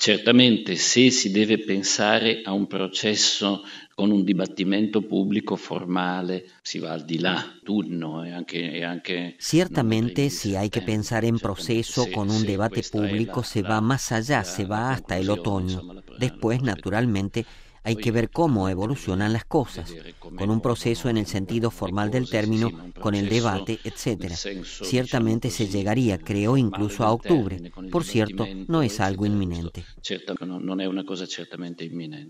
Certamente se si deve pensare a un processo con un dibattimento pubblico formale, si va al di là, turno e anche non nei Ciertamente, primi si hay que settembre, pensar en certamente proceso con un se debate questa è público, se va más allá, se la va hasta el conclusione, otoño. insomma la Después, prospettiva. naturalmente, hay que Poi ver cómo naturalmente evolucionan las bisogna cosas, vedere come con un proceso en el evolvono sentido le formal del cose, sì, término, ma un con el processo debate, nel etcétera. senso, diciamo Ciertamente se così, llegaría, creo, formale incluso a del octubre. termine, con il Por cierto, no dibattimento, es algo eccetera. Questo inminente. certo non è una cosa certamente imminente.